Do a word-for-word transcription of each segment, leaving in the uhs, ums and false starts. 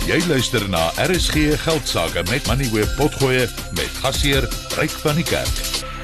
Jy luister na R S G Geldsaake met Money Web Potgoe met gasheer Ryk van die Kerk.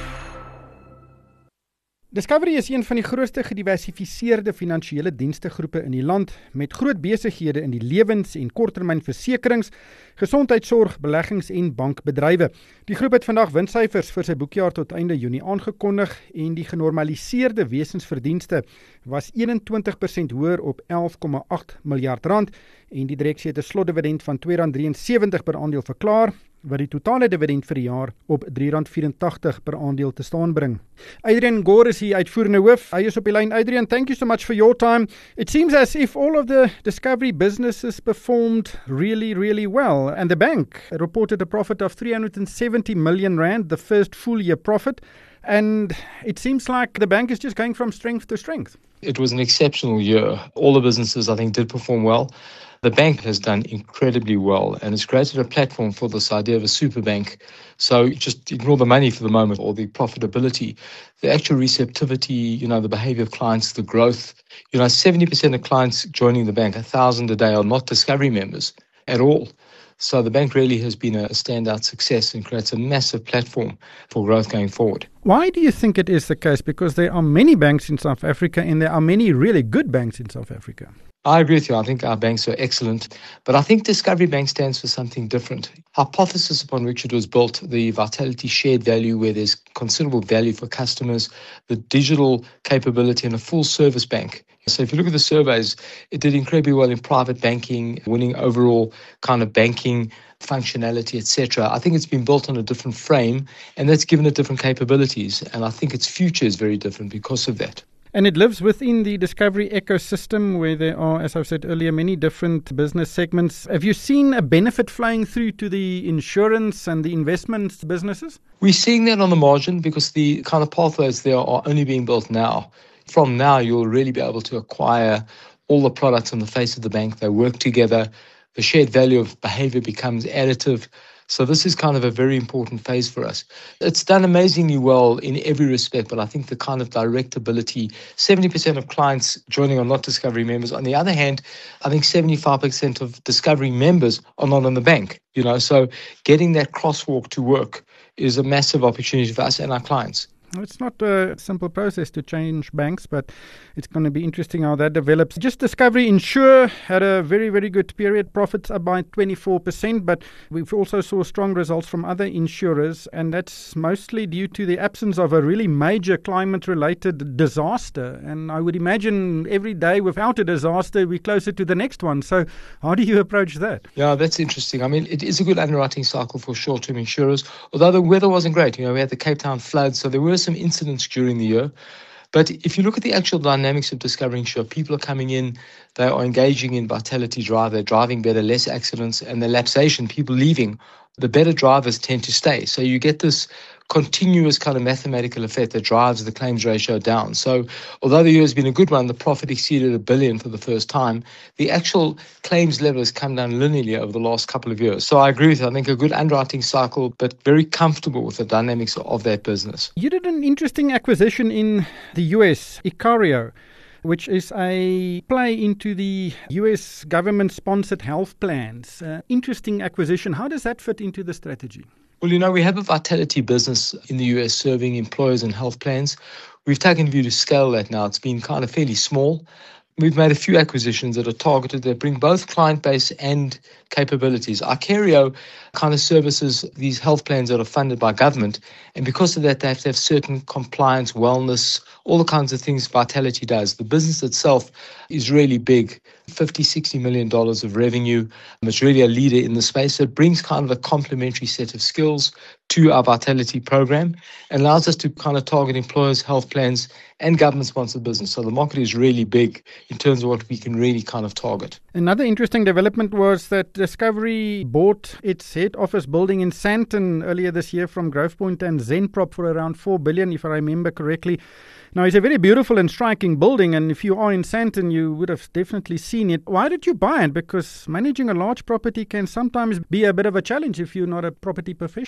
Discovery is een van die grootste gediversifiseerde finansiële dienstegroepe in die land, met groot besighede in die lewens- en korttermynversekerings, gesondheidsorg, beleggings en bankbedrywe. Die groep het vandag winssyfers vir sy boekjaar tot einde Junie aangekondig en die genormaliseerde wesensverdienste was eenentwintig persent hoër op elf komma agt miljard rand en die direksie het 'n slotdividend van twee rand drieënsewentig per aandeel verklaar, wat die totale dividend vir die jaar op drie rand vyerentagtig per aandeel te staan bring. Adrian Gore is hier uitvoerende hoof. Hy is op die lyn. Adrian, thank you so much for your time. It seems as if all of the Discovery businesses performed really, really well. And the bank reported a profit of three hundred seventy million rand, the first full year profit. And it seems like the bank is just going from strength to strength. It was an exceptional year. All the businesses, I think, did perform well. The bank has done incredibly well and it's created a platform for this idea of a super bank. So just ignore the money for the moment or the profitability. The actual receptivity, you know, the behavior of clients, the growth. You know, seventy percent of clients joining the bank, one thousand a day, are not Discovery members at all. So the bank really has been a standout success and creates a massive platform for growth going forward. Why do you think it is the case? Because there are many banks in South Africa and there are many really good banks in South Africa. I agree with you. I think our banks are excellent. But I think Discovery Bank stands for something different. Hypothesis upon which it was built, the Vitality shared value where there's considerable value for customers, the digital capability and a full service bank. So if you look at the surveys, it did incredibly well in private banking, winning overall kind of banking functionality, et cetera. I think it's been built on a different frame and that's given it different capabilities. And I think its future is very different because of that. And it lives within the Discovery ecosystem where there are, as I've said earlier, many different business segments. Have you seen a benefit flowing through to the insurance and the investment businesses? We're seeing that on the margin because the kind of pathways there are only being built now. From now, you'll really be able to acquire all the products on the face of the bank. They work together. The shared value of behavior becomes additive. So this is kind of a very important phase for us. It's done amazingly well in every respect, but I think the kind of direct ability, seventy percent of clients joining are not Discovery members. On the other hand, I think seventy-five percent of Discovery members are not on the bank. You know, so getting that crosswalk to work is a massive opportunity for us and our clients. It's not a simple process to change banks, but it's going to be interesting how that develops. Just Discovery Insure had a very, very good period. Profits up by twenty-four percent, but we've also saw strong results from other insurers, and that's mostly due to the absence of a really major climate-related disaster. And I would imagine every day without a disaster, we're closer to the next one. So how do you approach that? Yeah, that's interesting. I mean, it is a good underwriting cycle for short-term insurers, although the weather wasn't great. You know, we had the Cape Town floods, so there were some incidents during the year. But if you look at the actual dynamics of Discovery Insure, people are coming in, they are engaging in Vitality Drive, they're driving better, less accidents, and the lapsation, people leaving, the better drivers tend to stay. So you get this continuous kind of mathematical effect that drives the claims ratio down. So although the year has been a good one, the profit exceeded a billion for the first time, the actual claims level has come down linearly over the last couple of years. So I agree with you. I think a good underwriting cycle, but very comfortable with the dynamics of that business. You did an interesting acquisition in the U S, Icario, which is a play into the U S government-sponsored health plans. Uh, interesting acquisition. How does that fit into the strategy? Well, you know, we have a Vitality business in the U S serving employers and health plans. We've taken a view to scale that now. It's been kind of fairly small. We've made a few acquisitions that are targeted that bring both client base and capabilities. Icario kind of services these health plans that are funded by government, and because of that, they have to have certain compliance, wellness, all the kinds of things Vitality does. The business itself is really big, fifty, sixty million dollars of revenue. It's really a leader in the space. So it brings kind of a complementary set of skills to our Vitality program and allows us to kind of target employers, health plans, and government-sponsored business. So the market is really big in terms of what we can really kind of target. Another interesting development was that Discovery bought its head office building in Sandton earlier this year from Growthpoint and Zenprop for around four billion dollars, if I remember correctly. Now, it's a very beautiful and striking building, and if you are in Sandton, you would have definitely seen it. Why did you buy it? Because managing a large property can sometimes be a bit of a challenge if you're not a property professional.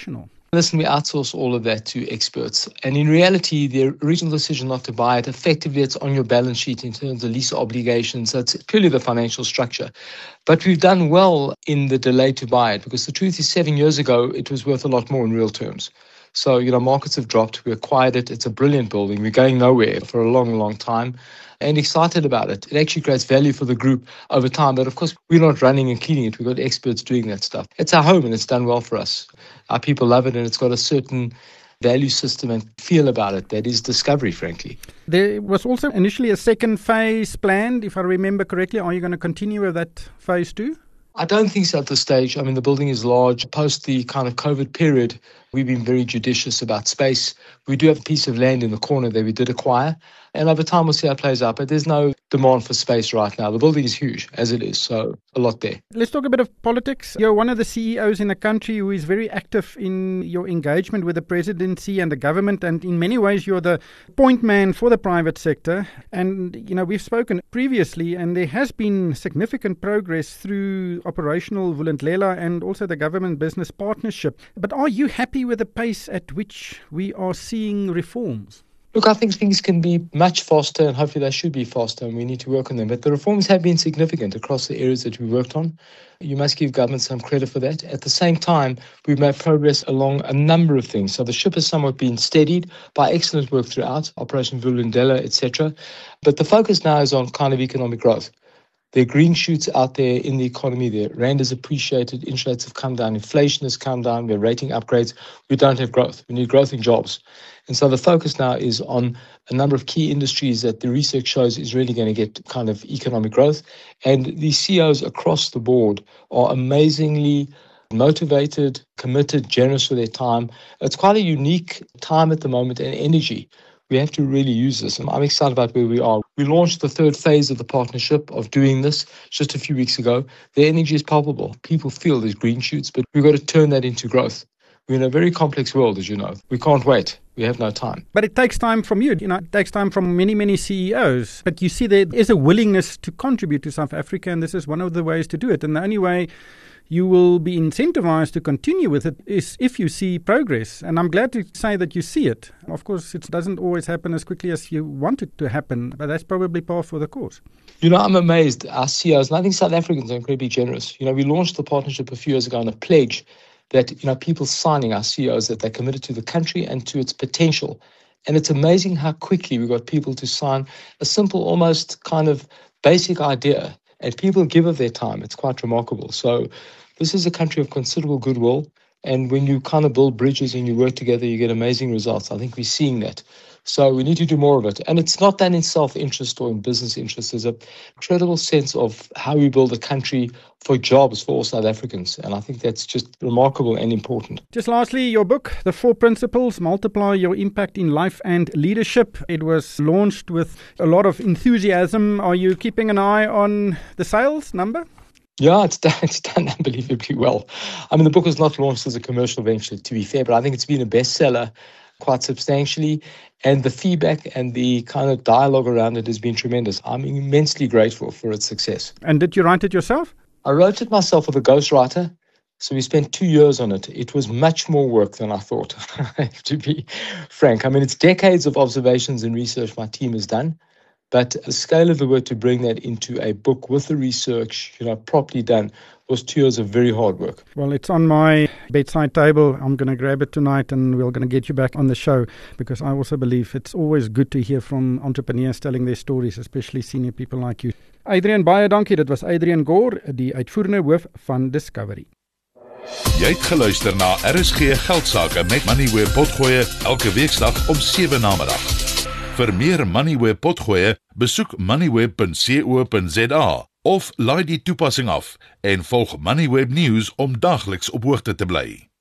Listen, we outsource all of that to experts. And in reality, the original decision not to buy it, effectively it's on your balance sheet in terms of lease obligations. So it's purely the financial structure. But we've done well in the delay to buy it, because the truth is seven years ago, it was worth a lot more in real terms. So, you know, markets have dropped. We acquired it. It's a brilliant building. We're going nowhere for a long, long time and excited about it. It actually creates value for the group over time. But of course, we're not running and cleaning it. We've got experts doing that stuff. It's our home and it's done well for us. Our people love it, and it's got a certain value system and feel about it that is discovery, frankly. There was also initially a second phase planned, if I remember correctly. Are you going to continue with that phase two? I don't think so at this stage. I mean, the building is large. Post the kind of COVID period, we've been very judicious about space. We do have a piece of land in the corner that we did acquire. And over time, we'll see how it plays out. But there's no demand for space right now. The building is huge, as it is. So a lot there. Let's talk a bit of politics. You're one of the C E Os in the country who is very active in your engagement with the presidency and the government. And in many ways, you're the point man for the private sector. And, you know, we've spoken previously, and there has been significant progress through operational Vulindlela and also the government business partnership. But are you happy with the pace at which we are seeing reforms? Look, I think things can be much faster, and hopefully they should be faster, and we need to work on them. But the reforms have been significant across the areas that we worked on. You must give government some credit for that. At the same time, we've made progress along a number of things. So the ship has somewhat been steadied by excellent work throughout, Operation Vulindlela, et cetera. But the focus now is on kind of economic growth. There are green shoots out there in the economy. The rand is appreciated. Interest rates have come down. Inflation has come down. We're rating upgrades. We don't have growth. We need growth in jobs. And so the focus now is on a number of key industries that the research shows is really going to get kind of economic growth. And the C E Os across the board are amazingly motivated, committed, generous with their time. It's quite a unique time at the moment and energy. We have to really use this. And I'm excited about where we are. We launched the third phase of the partnership of doing this just a few weeks ago. The energy is palpable. People feel there's green shoots, but we've got to turn that into growth. We're in a very complex world, as you know. We can't wait. We have no time. But it takes time from you. You know, it takes time from many, many C E Os. But you see there is a willingness to contribute to South Africa, and this is one of the ways to do it. And the only way you will be incentivized to continue with it is if you see progress. And I'm glad to say that you see it. Of course, it doesn't always happen as quickly as you want it to happen, but that's probably par for the course. You know, I'm amazed. Our C E Os, and I think South Africans are incredibly generous. You know, we launched the partnership a few years ago on a pledge that, you know, people signing, our C E Os, that they're committed to the country and to its potential. And it's amazing how quickly we got people to sign a simple, almost kind of basic idea. And people give of their time. It's quite remarkable. So this is a country of considerable goodwill. And when you kind of build bridges and you work together, you get amazing results. I think we're seeing that. So we need to do more of it. And it's not done in self-interest or in business interest. There's a incredible sense of how we build a country for jobs for all South Africans. And I think that's just remarkable and important. Just lastly, your book, The Four Principles, Multiply Your Impact in Life and Leadership. It was launched with a lot of enthusiasm. Are you keeping an eye on the sales number? Yeah, it's done, it's done unbelievably well. I mean, the book was not launched as a commercial venture, to be fair, but I think it's been a bestseller quite substantially. And the feedback and the kind of dialogue around it has been tremendous. I'm immensely grateful for its success. And did you write it yourself? I wrote it myself with a ghostwriter. So we spent two years on it. It was much more work than I thought, to be frank. I mean, it's decades of observations and research my team has done. But the scale of the work to bring that into a book with the research, you know, properly done, was two years of very hard work. Well, it's on my bedside table. I'm going to grab it tonight and we're going to get you back on the show, because I also believe it's always good to hear from entrepreneurs telling their stories, especially senior people like you. Adrian, baie dankie. Dit was Adrian Gore, die uitvoerende hoof van Discovery. Jy het geluister na R S G Geldsaake met Moneyweb Potgoe elke weeksdag om sewe namiddag. Vir meer Moneyweb Potgoe, besoek moneyweb punt co punt za of laai die toepassing af en volg Moneyweb News om daagliks op hoogte te bly.